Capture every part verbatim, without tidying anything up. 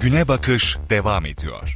Güne Bakış devam ediyor.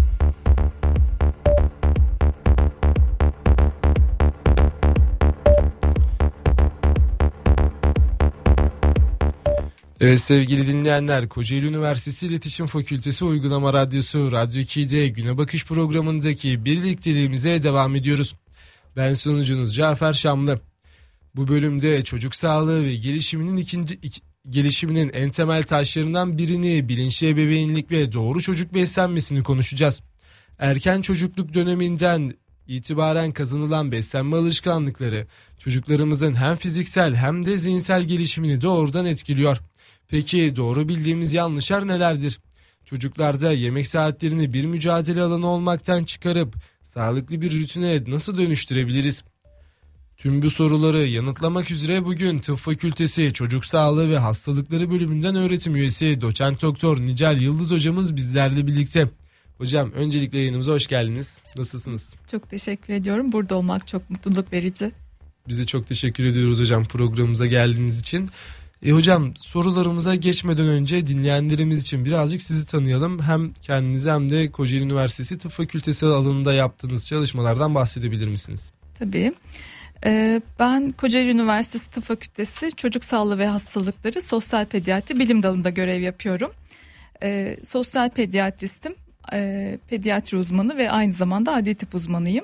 Evet sevgili dinleyenler, Kocaeli Üniversitesi İletişim Fakültesi Uygulama Radyosu Radyo iki'de Güne Bakış programındaki birlikteliğimize devam ediyoruz. Ben sunucunuz Cafer Şamlı. Bu bölümde çocuk sağlığı ve gelişiminin ikinci iki, gelişiminin en temel taşlarından birini, bilinçli ebeveynlik ve doğru çocuk beslenmesini konuşacağız. Erken çocukluk döneminden itibaren kazanılan beslenme alışkanlıkları çocuklarımızın hem fiziksel hem de zihinsel gelişimini doğrudan etkiliyor. Peki doğru bildiğimiz yanlışlar nelerdir? Çocuklarda yemek saatlerini bir mücadele alanı olmaktan çıkarıp sağlıklı bir rutine nasıl dönüştürebiliriz? Tüm bu soruları yanıtlamak üzere bugün Tıp Fakültesi Çocuk Sağlığı ve Hastalıkları bölümünden öğretim üyesi Doçent Doktor Nicel Yıldız hocamız bizlerle birlikte. Hocam öncelikle yayınımıza hoş geldiniz. Nasılsınız? Çok teşekkür ediyorum. Burada olmak çok mutluluk verici. Biz de çok teşekkür ediyoruz hocam programımıza geldiğiniz için. E hocam, sorularımıza geçmeden önce dinleyenlerimiz için birazcık sizi tanıyalım. Hem kendinizi hem de Kocaeli Üniversitesi Tıp Fakültesi alanında yaptığınız çalışmalardan bahsedebilir misiniz? Tabii. Ee, ben Kocaeli Üniversitesi Tıp Fakültesi Çocuk Sağlığı ve Hastalıkları Sosyal Pediatri Bilim Dalı'nda görev yapıyorum. Ee, sosyal pediatristim, e, pediatri uzmanı ve aynı zamanda adli tıp uzmanıyım.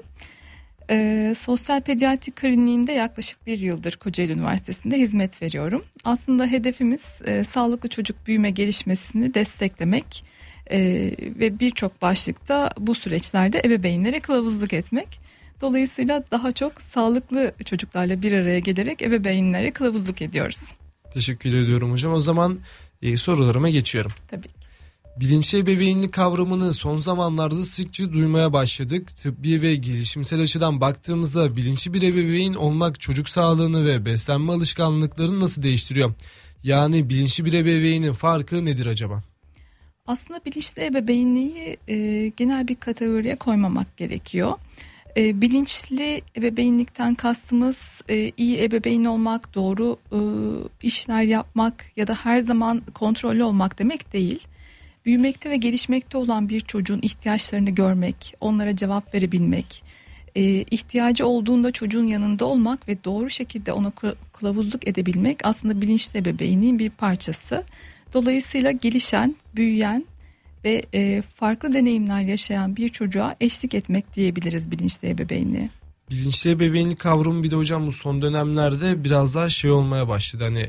Ee, sosyal pediatri kliniğinde yaklaşık bir yıldır Kocaeli Üniversitesi'nde hizmet veriyorum. Aslında hedefimiz e, sağlıklı çocuk büyüme gelişmesini desteklemek e, ve birçok başlıkta bu süreçlerde ebeveynlere kılavuzluk etmek. Dolayısıyla daha çok sağlıklı çocuklarla bir araya gelerek ebeveynlere kılavuzluk ediyoruz. Teşekkür ediyorum hocam. O zaman e, sorularıma geçiyorum. Tabii. Bilinçli ebeveynlik kavramını son zamanlarda sıkça duymaya başladık. Tıbbi ve gelişimsel açıdan baktığımızda bilinçli bir ebeveyn olmak çocuk sağlığını ve beslenme alışkanlıklarını nasıl değiştiriyor? Yani bilinçli bir ebeveynin farkı nedir acaba? Aslında bilinçli ebeveynliği e, genel bir kategoriye koymamak gerekiyor. E, bilinçli ebeveynlikten kastımız e, iyi ebeveyn olmak, doğru e, işler yapmak ya da her zaman kontrollü olmak demek değil. Büyümekte ve gelişmekte olan bir çocuğun ihtiyaçlarını görmek, onlara cevap verebilmek, e, ihtiyacı olduğunda çocuğun yanında olmak ve doğru şekilde ona kılavuzluk edebilmek aslında bilinçli ebeveynliğin bir parçası. Dolayısıyla gelişen, büyüyen ve e, farklı deneyimler yaşayan bir çocuğa eşlik etmek diyebiliriz bilinçli ebeveynliğe. Bilinçli ebeveynlik kavramı bir de hocam bu son dönemlerde biraz daha şey olmaya başladı. Hani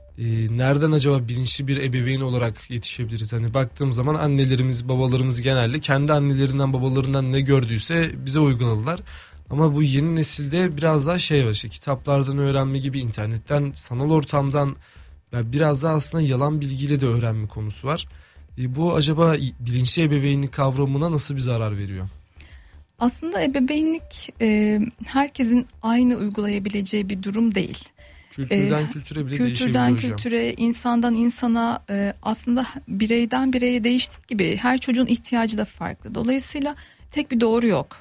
e, nereden acaba bilinçli bir ebeveyn olarak yetişebiliriz? Hani baktığım zaman annelerimiz, babalarımız genelde kendi annelerinden, babalarından ne gördüyse bize uyguladılar. Ama bu yeni nesilde biraz daha şey var, işte kitaplardan öğrenme gibi, internetten, sanal ortamdan yani biraz daha aslında yalan bilgiyle de öğrenme konusu var. E, bu acaba bilinçli ebeveynlik kavramına nasıl bir zarar veriyor? Aslında ebeveynlik e, herkesin aynı uygulayabileceği bir durum değil. Kültürden e, kültüre bile değişebiliyor kültürden hocam. kültüre, insandan insana e, aslında bireyden bireye değiştik gibi her çocuğun ihtiyacı da farklı. Dolayısıyla tek bir doğru yok.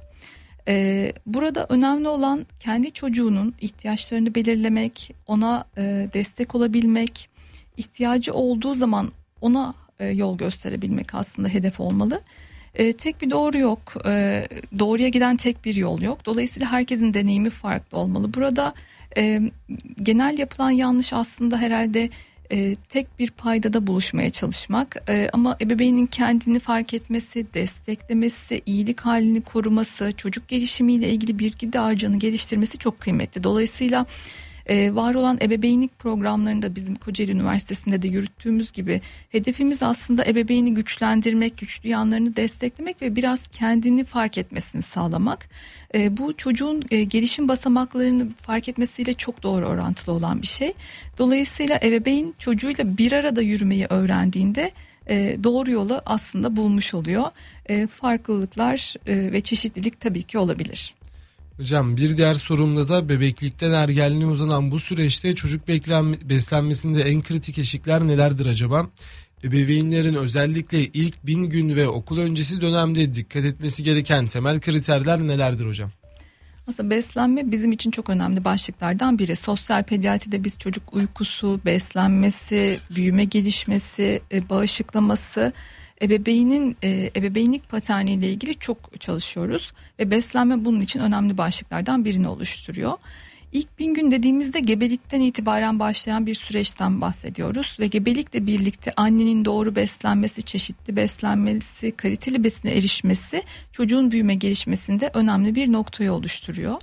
E, burada önemli olan kendi çocuğunun ihtiyaçlarını belirlemek, ona e, destek olabilmek, ihtiyacı olduğu zaman ona e, yol gösterebilmek aslında hedef olmalı. E, tek bir doğru yok, e, doğruya giden tek bir yol yok. Dolayısıyla herkesin deneyimi farklı olmalı. Burada e, genel yapılan yanlış aslında herhalde e, tek bir paydada buluşmaya çalışmak. E, ama ebeveynin kendini fark etmesi, desteklemesi, iyilik halini koruması, çocuk gelişimiyle ilgili bilgi dağarcığını geliştirmesi çok kıymetli. Dolayısıyla Ee, var olan ebeveynlik programlarında bizim Kocaeli Üniversitesi'nde de yürüttüğümüz gibi hedefimiz aslında ebeveyni güçlendirmek, güçlü yanlarını desteklemek ve biraz kendini fark etmesini sağlamak. Ee, bu çocuğun e, gelişim basamaklarını fark etmesiyle çok doğru orantılı olan bir şey. Dolayısıyla ebeveyn çocuğuyla bir arada yürümeyi öğrendiğinde e, doğru yolu aslında bulmuş oluyor. E, farklılıklar e, ve çeşitlilik tabii ki olabilir. Hocam bir diğer sorumda da bebeklikten ergenliğe uzanan bu süreçte çocuk beklenme, beslenmesinde en kritik eşikler nelerdir acaba? Ebeveynlerin özellikle ilk bin gün ve okul öncesi dönemde dikkat etmesi gereken temel kriterler nelerdir hocam? Aslında beslenme bizim için çok önemli başlıklardan biri. Sosyal pediatride biz çocuk uykusu, beslenmesi, büyüme gelişmesi, bağışıklaması ebeveynin e, ebeveynlik paterniyle ilgili çok çalışıyoruz ve beslenme bunun için önemli başlıklardan birini oluşturuyor. İlk bin gün dediğimizde gebelikten itibaren başlayan bir süreçten bahsediyoruz ve gebelikle birlikte annenin doğru beslenmesi, çeşitli beslenmesi, kaliteli besine erişmesi çocuğun büyüme gelişmesinde önemli bir noktayı oluşturuyor.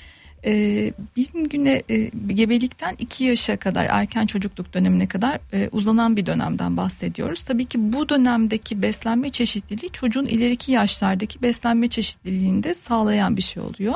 Ee, bin güne e, gebelikten iki yaşa kadar, erken çocukluk dönemine kadar e, uzanan bir dönemden bahsediyoruz. Tabii ki bu dönemdeki beslenme çeşitliliği çocuğun ileriki yaşlardaki beslenme çeşitliliğini de sağlayan bir şey oluyor.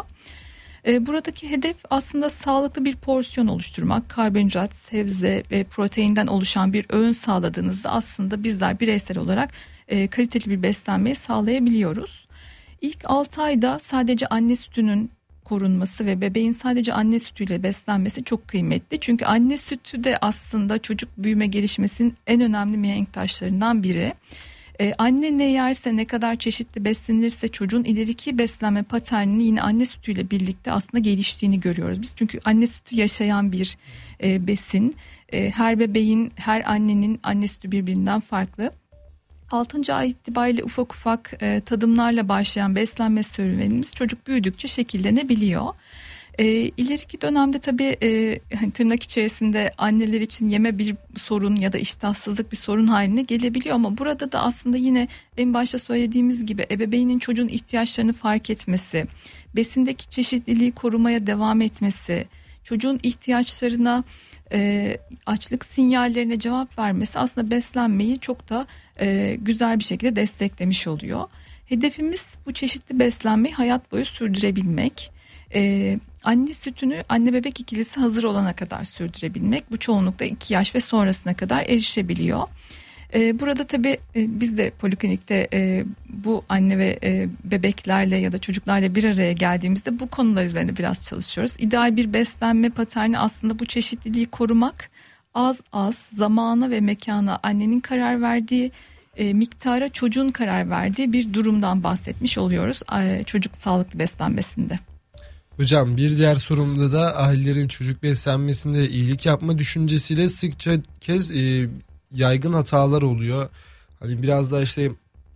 Buradaki hedef aslında sağlıklı bir porsiyon oluşturmak. Karbonhidrat, sebze ve proteinden oluşan bir öğün sağladığınızda aslında bizler bireysel olarak e, kaliteli bir beslenmeyi sağlayabiliyoruz. İlk altı ayda sadece anne sütünün korunması ve bebeğin sadece anne sütüyle beslenmesi çok kıymetli. Çünkü anne sütü de aslında çocuk büyüme gelişmesinin en önemli mihenk taşlarından biri. Ee, anne ne yerse, ne kadar çeşitli beslenirse çocuğun ileriki beslenme paternini yine anne sütüyle birlikte aslında geliştiğini görüyoruz biz. Çünkü anne sütü yaşayan bir e, besin. E, her bebeğin, her annenin anne sütü birbirinden farklı. altıncı ay itibariyle ufak ufak e, tadımlarla başlayan beslenme serüvenimiz çocuk büyüdükçe şekillenebiliyor. E, ileriki dönemde tabii e, tırnak içerisinde anneler için yeme bir sorun ya da iştahsızlık bir sorun haline gelebiliyor ama burada da aslında yine en başta söylediğimiz gibi ebeveynin çocuğun ihtiyaçlarını fark etmesi, besindeki çeşitliliği korumaya devam etmesi, çocuğun ihtiyaçlarına, e, açlık sinyallerine cevap vermesi aslında beslenmeyi çok da e, güzel bir şekilde desteklemiş oluyor. Hedefimiz bu çeşitli beslenmeyi hayat boyu sürdürebilmek. Ee, anne sütünü anne bebek ikilisi hazır olana kadar sürdürebilmek. Bu çoğunlukla iki yaş ve sonrasına kadar erişebiliyor. Ee, burada tabii e, biz de poliklinikte e, bu anne ve e, bebeklerle ya da çocuklarla bir araya geldiğimizde bu konular üzerine biraz çalışıyoruz. İdeal bir beslenme paterni aslında bu çeşitliliği korumak, az az zamana ve mekana annenin karar verdiği, E, miktara çocuğun karar verdiği bir durumdan bahsetmiş oluyoruz e, çocuk sağlıklı beslenmesinde. Hocam bir diğer sorumda da ailelerin çocuk beslenmesinde iyilik yapma düşüncesiyle sıkça kez e, yaygın hatalar oluyor. Hani biraz da işte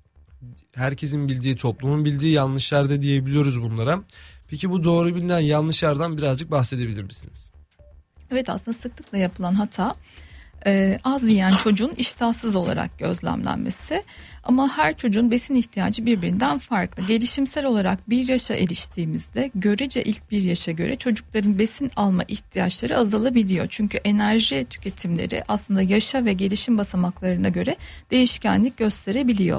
herkesin bildiği, toplumun bildiği yanlışlar da diyebiliyoruz bunlara. Peki bu doğru bilinen yanlışlardan birazcık bahsedebilir misiniz? Evet, aslında sıklıkla yapılan hata Ee, az yiyen çocuğun iştahsız olarak gözlemlenmesi, ama her çocuğun besin ihtiyacı birbirinden farklı. Gelişimsel olarak bir yaşa eriştiğimizde görece ilk bir yaşa göre çocukların besin alma ihtiyaçları azalabiliyor. Çünkü enerji tüketimleri aslında yaşa ve gelişim basamaklarına göre değişkenlik gösterebiliyor.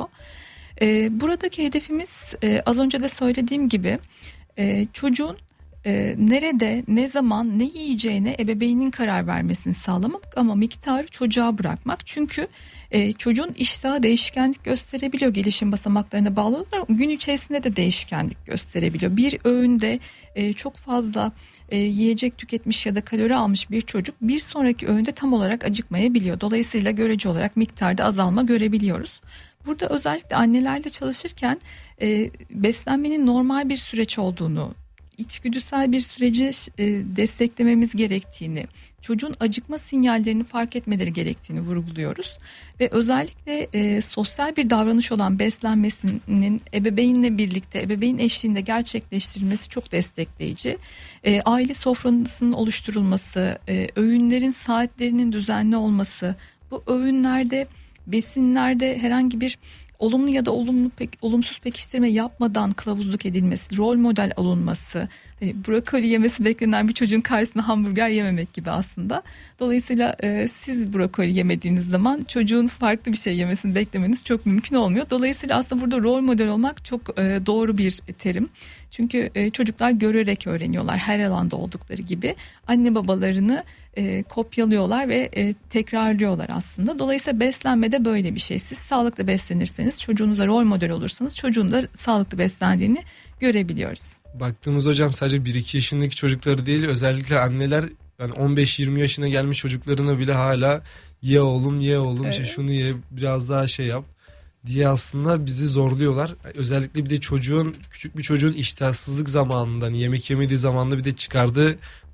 Ee, buradaki hedefimiz e, az önce de söylediğim gibi e, çocuğun Ee, nerede, ne zaman, ne yiyeceğine ebeveynin karar vermesini sağlamak ama miktarı çocuğa bırakmak. Çünkü e, çocuğun iştahı değişkenlik gösterebiliyor gelişim basamaklarına bağlı olarak, gün içerisinde de değişkenlik gösterebiliyor. Bir öğünde e, çok fazla e, yiyecek tüketmiş ya da kalori almış bir çocuk bir sonraki öğünde tam olarak acıkmayabiliyor. Dolayısıyla görece olarak miktarda azalma görebiliyoruz. Burada özellikle annelerle çalışırken e, beslenmenin normal bir süreç olduğunu, içgüdüsel bir süreci e, desteklememiz gerektiğini, çocuğun acıkma sinyallerini fark etmeleri gerektiğini vurguluyoruz. Ve özellikle e, sosyal bir davranış olan beslenmesinin ebeveynle birlikte, ebeveyn eşliğinde gerçekleştirilmesi çok destekleyici. E, aile sofrasının oluşturulması, e, öğünlerin saatlerinin düzenli olması, bu öğünlerde, besinlerde herhangi bir olumlu ya da olumlu pek, olumsuz pekiştirme yapmadan kılavuzluk edilmesi, rol model alınması, hani brokoli yemesi beklenen bir çocuğun karşısına hamburger yememek gibi aslında. Dolayısıyla e, siz brokoli yemediğiniz zaman çocuğun farklı bir şey yemesini beklemeniz çok mümkün olmuyor. Dolayısıyla aslında burada rol model olmak çok e, doğru bir terim. Çünkü e, çocuklar görerek öğreniyorlar, her alanda oldukları gibi. Anne babalarını e, kopyalıyorlar ve e, tekrarlıyorlar aslında. Dolayısıyla beslenme de böyle bir şey. Siz sağlıklı beslenirseniz, çocuğunuza rol model olursanız çocuğun da sağlıklı beslendiğini görebiliyoruz. Baktığımız hocam sadece bir iki yaşındaki çocukları değil, özellikle anneler yani on beş yirmi yaşına gelmiş çocuklarına bile hala ye oğlum ye oğlum evet. işte şunu ye, biraz daha şey yap diye aslında bizi zorluyorlar. Özellikle bir de çocuğun, küçük bir çocuğun iştahsızlık zamanında, hani yemek yemediği zamanda bir de çıkardığı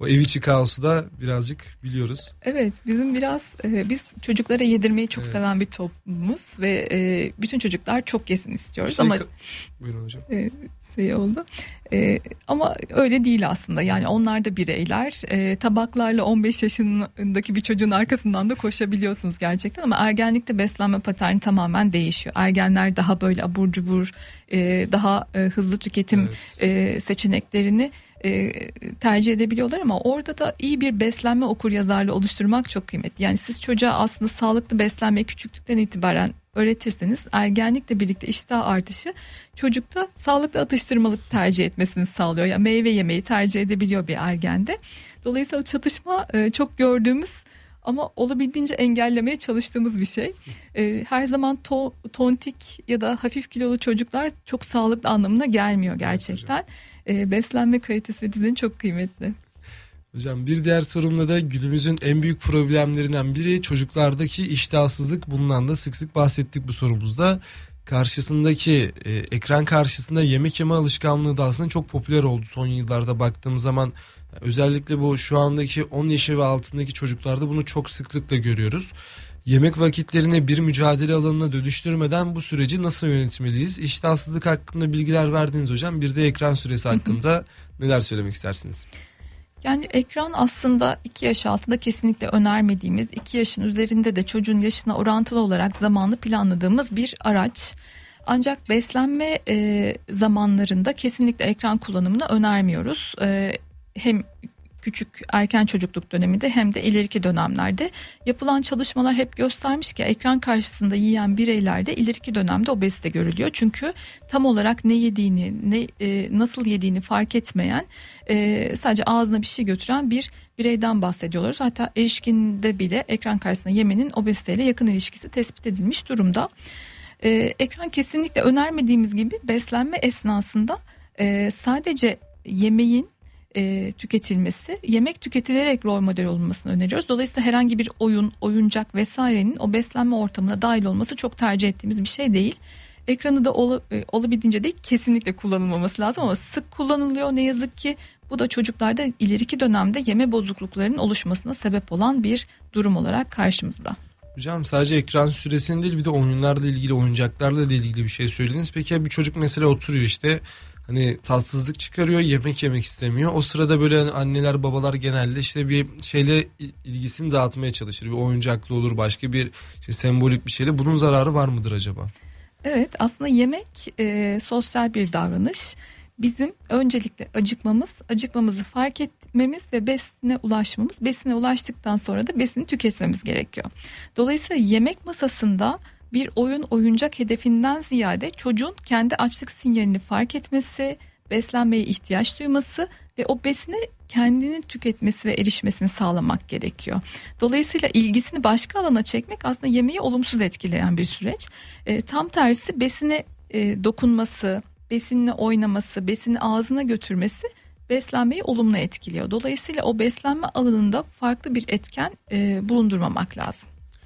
o ev içi kaosu da birazcık biliyoruz. Evet, bizim biraz e, biz çocuklara yedirmeyi çok Evet. seven bir toplumuz ve e, bütün çocuklar çok yesin istiyoruz İşte ama ka- Buyurun hocam. e, şey oldu. E, ama öyle değil aslında. Yani onlar da bireyler. E, tabaklarla on beş yaşındaki bir çocuğun arkasından da koşabiliyorsunuz gerçekten ama ergenlikte beslenme paterni tamamen değişiyor. Ergenler daha böyle abur cubur, e, daha e, hızlı tüketim Evet. e, seçeneklerini e, tercih edebiliyorlar ama orada da iyi bir beslenme okuryazarlığı oluşturmak çok kıymetli. Yani siz çocuğa aslında sağlıklı beslenmeyi küçüklükten itibaren öğretirseniz ergenlikle birlikte iştah artışı çocukta sağlıklı atıştırmalık tercih etmesini sağlıyor. Yani meyve yemeyi tercih edebiliyor bir ergende. Dolayısıyla o çatışma e, çok gördüğümüz ama olabildiğince engellemeye çalıştığımız bir şey. E, her zaman to, tontik ya da hafif kilolu çocuklar çok sağlıklı anlamına gelmiyor gerçekten. E, beslenme kalitesi ve düzeni çok kıymetli. Hocam bir diğer sorumda da günümüzün en büyük problemlerinden biri çocuklardaki iştahsızlık. Bundan da sık sık bahsettik bu sorumuzda. Karşısındaki e, ekran karşısında yemek yeme alışkanlığı da aslında çok popüler oldu son yıllarda baktığımız zaman. Özellikle bu şu andaki on yaşı ve altındaki çocuklarda bunu çok sıklıkla görüyoruz. Yemek vakitlerini bir mücadele alanına dönüştürmeden bu süreci nasıl yönetmeliyiz? İştahsızlık hakkında bilgiler verdiniz hocam. Bir de ekran süresi hakkında neler söylemek istersiniz? Yani ekran aslında iki yaş altında kesinlikle önermediğimiz, iki yaşın üzerinde de çocuğun yaşına orantılı olarak zamanlı planladığımız bir araç. Ancak beslenme e, zamanlarında kesinlikle ekran kullanımını önermiyoruz. E, hem küçük erken çocukluk döneminde hem de ileriki dönemlerde yapılan çalışmalar hep göstermiş ki ekran karşısında yiyen bireylerde ileriki dönemde obezite görülüyor. Çünkü tam olarak ne yediğini, ne e, nasıl yediğini fark etmeyen, e, sadece ağzına bir şey götüren bir bireyden bahsediyoruz. Hatta erişkinde bile ekran karşısında yemenin obeziteyle yakın ilişkisi tespit edilmiş durumda. E, ekran kesinlikle önermediğimiz gibi beslenme esnasında e, sadece yemeğin E, tüketilmesi, yemek tüketilerek rol model olmasını öneriyoruz. Dolayısıyla herhangi bir oyun, oyuncak vesairenin o beslenme ortamına dahil olması çok tercih ettiğimiz bir şey değil. Ekranı da ol, e, olabildiğince değil kesinlikle kullanılmaması lazım ama sık kullanılıyor ne yazık ki. Bu da çocuklarda ileriki dönemde yeme bozukluklarının oluşmasına sebep olan bir durum olarak karşımızda. Hocam sadece ekran süresini değil bir de oyunlarla ilgili, oyuncaklarla da ilgili bir şey söylediniz. Peki bir çocuk mesela oturuyor işte hani tatsızlık çıkarıyor, yemek yemek istemiyor. O sırada böyle hani anneler babalar genelde işte bir şeyle ilgisini dağıtmaya çalışır. Bir oyuncaklı olur, başka bir işte sembolik bir şeyle. Bunun zararı var mıdır acaba? Evet, aslında yemek e, sosyal bir davranış. Bizim öncelikle acıkmamız, acıkmamızı fark etmemiz ve besine ulaşmamız, besine ulaştıktan sonra da besini tüketmemiz gerekiyor. Dolayısıyla yemek masasında bir oyun, oyuncak hedefinden ziyade çocuğun kendi açlık sinyalini fark etmesi, beslenmeye ihtiyaç duyması ve o besine kendini tüketmesi ve erişmesini sağlamak gerekiyor. Dolayısıyla ilgisini başka alana çekmek aslında yemeği olumsuz etkileyen bir süreç. E, tam tersi besine e, dokunması, besinle oynaması, besini ağzına götürmesi beslenmeyi olumlu etkiliyor. Dolayısıyla o beslenme alanında farklı bir etken e, bulundurmamak lazım.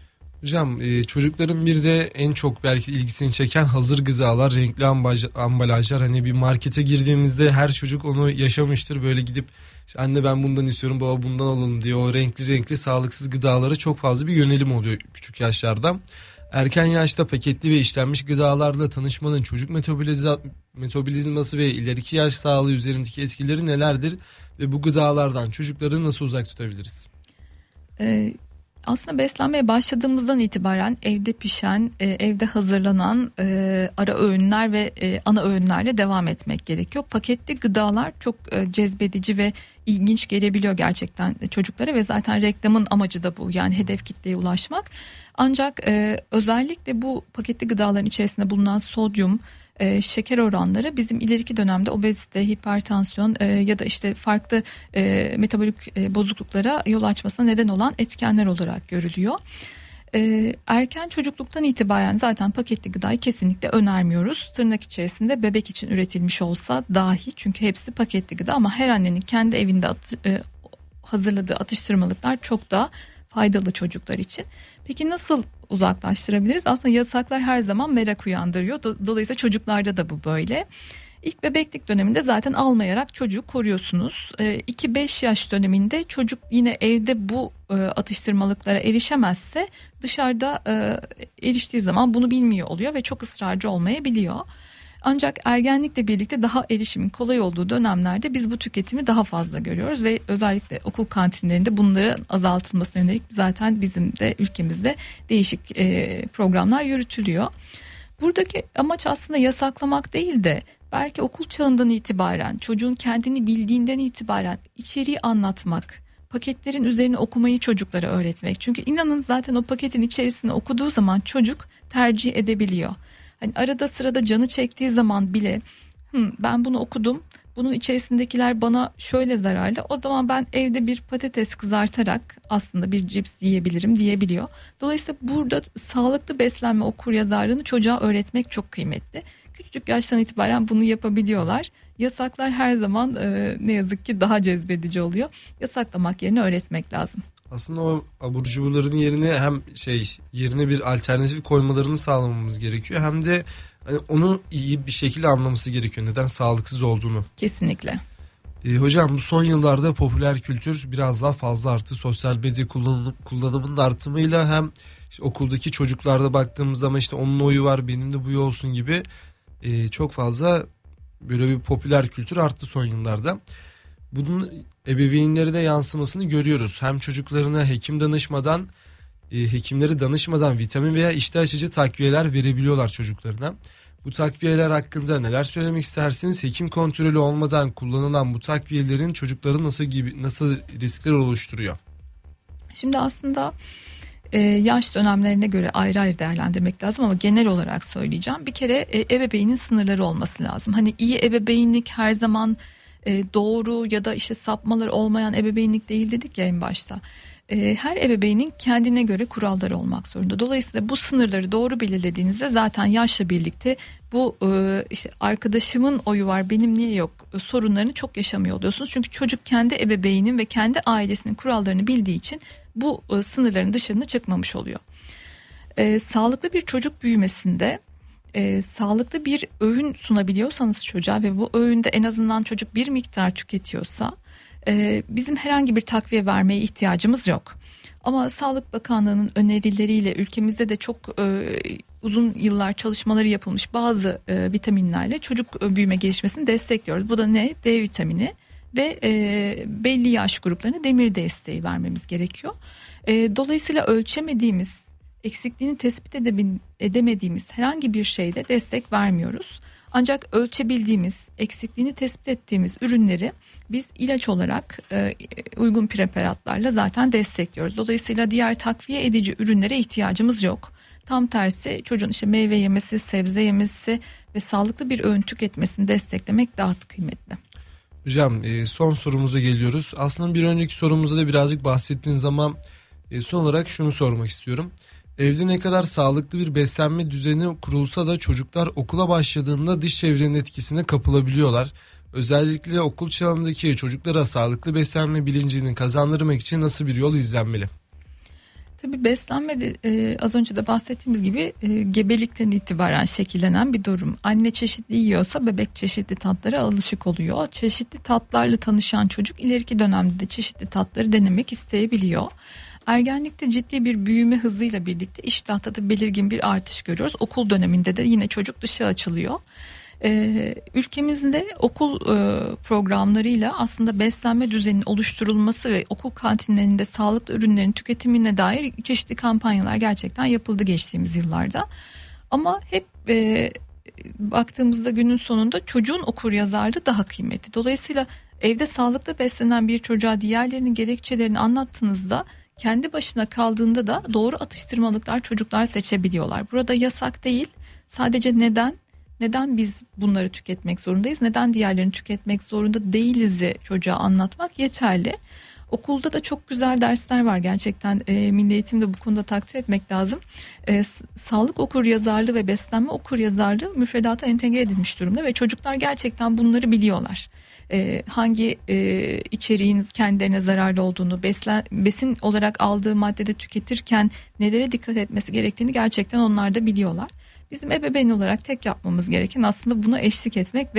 Hocam çocukların bir de en çok belki ilgisini çeken hazır gızalar, renkli ambalajlar. Hani bir markete girdiğimizde her çocuk onu yaşamıştır. Böyle gidip anne ben bundan istiyorum, baba bundan alalım diye o renkli renkli sağlıksız gıdalara çok fazla bir yönelim oluyor küçük yaşlarda. Erken yaşta paketli ve işlenmiş gıdalarla tanışmanın çocuk metabolizma, metabolizması ve ileriki yaş sağlığı üzerindeki etkileri nelerdir? Ve bu gıdalardan çocukları nasıl uzak tutabiliriz? Ee, aslında beslenmeye başladığımızdan itibaren evde pişen, e, evde hazırlanan e, ara öğünler ve e, ana öğünlerle devam etmek gerekiyor. Paketli gıdalar çok e, cezbedici ve ilginç gelebiliyor gerçekten çocuklara ve zaten reklamın amacı da bu, yani hedef kitleye ulaşmak. Ancak e, özellikle bu paketli gıdaların içerisinde bulunan sodyum, e, şeker oranları bizim ileriki dönemde obezite, hipertansiyon e, ya da işte farklı e, metabolik e, bozukluklara yol açmasına neden olan etkenler olarak görülüyor. E, erken çocukluktan itibaren zaten paketli gıdayı kesinlikle önermiyoruz. Tırnak içerisinde bebek için üretilmiş olsa dahi, çünkü hepsi paketli gıda ama her annenin kendi evinde atı, e, hazırladığı atıştırmalıklar çok daha faydalı çocuklar için. Peki nasıl uzaklaştırabiliriz? Aslında yasaklar her zaman merak uyandırıyor. Dolayısıyla çocuklarda da bu böyle. İlk bebeklik döneminde zaten almayarak çocuğu koruyorsunuz. iki beş yaş döneminde çocuk yine evde bu atıştırmalıklara erişemezse dışarıda eriştiği zaman bunu bilmiyor oluyor ve çok ısrarcı olmayabiliyor. Ancak ergenlikle birlikte daha erişimin kolay olduğu dönemlerde biz bu tüketimi daha fazla görüyoruz ve özellikle okul kantinlerinde bunların azaltılmasına yönelik zaten bizim de ülkemizde değişik programlar yürütülüyor. Buradaki amaç aslında yasaklamak değil de belki okul çağından itibaren, çocuğun kendini bildiğinden itibaren içeriği anlatmak, paketlerin üzerine okumayı çocuklara öğretmek. Çünkü inanın zaten o paketin içerisine okuduğu zaman çocuk tercih edebiliyor. Hani arada sırada canı çektiği zaman bile ben bunu okudum, bunun içerisindekiler bana şöyle zararlı, o zaman ben evde bir patates kızartarak aslında bir cips yiyebilirim diyebiliyor. Dolayısıyla burada sağlıklı beslenme okuryazarlığını çocuğa öğretmek çok kıymetli. Küçücük yaştan itibaren bunu yapabiliyorlar. Yasaklar her zaman e, ne yazık ki daha cezbedici oluyor. Yasaklamak yerine öğretmek lazım. Aslında o abur cuburların yerine hem şey yerine bir alternatif koymalarını sağlamamız gerekiyor, hem de hani onu iyi bir şekilde anlaması gerekiyor neden sağlıksız olduğunu. Kesinlikle. Ee, hocam bu son yıllarda popüler kültür biraz daha fazla arttı. Sosyal medya kullanım, kullanımının artımıyla hem işte okuldaki çocuklarda baktığımız zaman işte onun oyu var benim de bu oyu olsun gibi e, çok fazla böyle bir popüler kültür arttı son yıllarda. Bunun ebeveynlerine yansımasını görüyoruz. Hem çocuklarına hekim danışmadan, e, hekimleri danışmadan vitamin veya iştah açıcı takviyeler verebiliyorlar çocuklarına. Bu takviyeler hakkında neler söylemek istersiniz? Hekim kontrolü olmadan kullanılan bu takviyelerin çocukların nasıl gibi nasıl riskler oluşturuyor? Şimdi aslında e, yaş dönemlerine göre ayrı ayrı değerlendirmek lazım ama genel olarak söyleyeceğim. Bir kere e, ebeveynin sınırları olması lazım. Hani iyi ebeveynlik her zaman doğru ya da işte sapmalar olmayan ebeveynlik değil dedik ya en başta. Her ebeveynin kendine göre kuralları olmak zorunda. Dolayısıyla bu sınırları doğru belirlediğinizde zaten yaşla birlikte bu işte arkadaşımın oyu var benim niye yok sorunlarını çok yaşamıyor oluyorsunuz. Çünkü çocuk kendi ebeveynin ve kendi ailesinin kurallarını bildiği için bu sınırların dışına çıkmamış oluyor. Sağlıklı bir çocuk büyümesinde E, sağlıklı bir öğün sunabiliyorsanız çocuğa ve bu öğünde en azından çocuk bir miktar tüketiyorsa e, bizim herhangi bir takviye vermeye ihtiyacımız yok. Ama Sağlık Bakanlığı'nın önerileriyle ülkemizde de çok e, uzun yıllar çalışmaları yapılmış bazı e, vitaminlerle çocuk e, büyüme gelişmesini destekliyoruz. Bu da ne? D vitamini ve e, belli yaş gruplarına demir desteği vermemiz gerekiyor. E, dolayısıyla ölçemediğimiz, eksikliğini tespit edemediğimiz herhangi bir şeyde destek vermiyoruz. Ancak ölçebildiğimiz, eksikliğini tespit ettiğimiz ürünleri biz ilaç olarak e, uygun preparatlarla zaten destekliyoruz. Dolayısıyla diğer takviye edici ürünlere ihtiyacımız yok. Tam tersi çocuğun işte meyve yemesi, sebze yemesi ve sağlıklı bir öğün tüketmesini desteklemek daha kıymetli. Hocam son sorumuza geliyoruz. Aslında bir önceki sorumuzda da birazcık bahsettiğiniz ama son olarak şunu sormak istiyorum. Evde ne kadar sağlıklı bir beslenme düzeni kurulsa da çocuklar okula başladığında dış çevrenin etkisine kapılabiliyorlar. Özellikle okul çağındaki çocuklara sağlıklı beslenme bilincini kazandırmak için nasıl bir yol izlenmeli? Tabii beslenme de e, az önce de bahsettiğimiz gibi e, gebelikten itibaren şekillenen bir durum. Anne çeşitli yiyorsa bebek çeşitli tatlara alışık oluyor. Çeşitli tatlarla tanışan çocuk ileriki dönemde de çeşitli tatları denemek isteyebiliyor. Ergenlikte ciddi bir büyüme hızıyla birlikte iştahta da belirgin bir artış görüyoruz. Okul döneminde de yine çocuk dışa açılıyor. Ee, ülkemizde okul e, programlarıyla aslında beslenme düzeninin oluşturulması ve okul kantinlerinde sağlıklı ürünlerin tüketimine dair çeşitli kampanyalar gerçekten yapıldı geçtiğimiz yıllarda. Ama hep e, baktığımızda günün sonunda çocuğun okuryazarlığı daha kıymetli. Dolayısıyla evde sağlıklı beslenen bir çocuğa diğerlerinin gerekçelerini anlattığınızda kendi başına kaldığında da doğru atıştırmalıklar çocuklar seçebiliyorlar. Burada yasak değil, sadece neden neden biz bunları tüketmek zorundayız, neden diğerlerini tüketmek zorunda değiliz'i çocuğa anlatmak yeterli. Okulda da çok güzel dersler var gerçekten, e, Milli Eğitim'de bu konuda takdir etmek lazım. E, sağlık okuryazarlığı ve beslenme okuryazarlığı müfredata entegre edilmiş durumda ve çocuklar gerçekten bunları biliyorlar. E, hangi e, içeriğin kendilerine zararlı olduğunu, beslen, besin olarak aldığı maddede tüketirken nelere dikkat etmesi gerektiğini gerçekten onlar da biliyorlar. Bizim ebeveyn olarak tek yapmamız gereken aslında buna eşlik etmek ve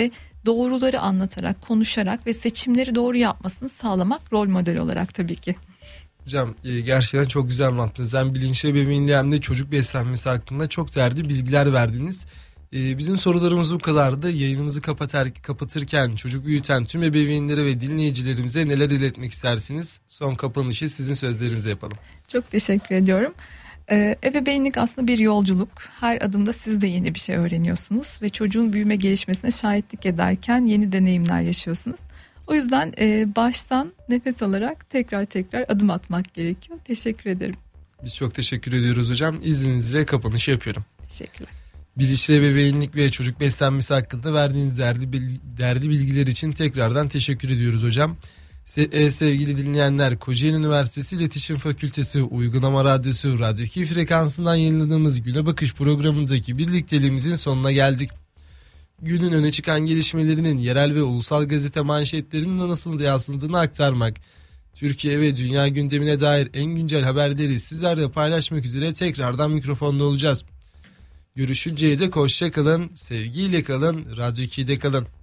doğruları anlatarak, konuşarak ve seçimleri doğru yapmasını sağlamak rol model olarak tabii ki. Hocam e, gerçekten çok güzel anlattınız. Hem bilinçli ebeveynliği hem de çocuk beslenmesi hakkında çok değerli bilgiler verdiniz. E, bizim sorularımız bu kadardı. Yayınımızı kapatar, kapatırken çocuk büyüten tüm ebeveynlere ve dinleyicilerimize neler iletmek istersiniz? Son kapanışı sizin sözlerinizle yapalım. Çok teşekkür ediyorum. Ee, ebeveynlik aslında bir yolculuk. Her adımda siz de yeni bir şey öğreniyorsunuz ve çocuğun büyüme gelişmesine şahitlik ederken yeni deneyimler yaşıyorsunuz. O yüzden e, baştan nefes alarak tekrar tekrar adım atmak gerekiyor. Teşekkür ederim. Biz çok teşekkür ediyoruz hocam. İzninizle kapanışı yapıyorum. Teşekkürler. Bilinçli ebeveynlik ve çocuk beslenmesi hakkında verdiğiniz değerli, değerli bilgiler için tekrardan teşekkür ediyoruz hocam. Se- sevgili dinleyenler, Kocaeli Üniversitesi İletişim Fakültesi Uygulama Radyosu Radyo iki frekansından yayınladığımız Güne Bakış programındaki birlikteliğimizin sonuna geldik. Günün öne çıkan gelişmelerinin yerel ve ulusal gazete manşetlerinin nasıl yansıdığını aktarmak, Türkiye ve dünya gündemine dair en güncel haberleri sizlerle paylaşmak üzere tekrardan mikrofonda olacağız. Görüşünceye dek hoşça kalın, sevgiyle kalın, Radyo iki'de kalın.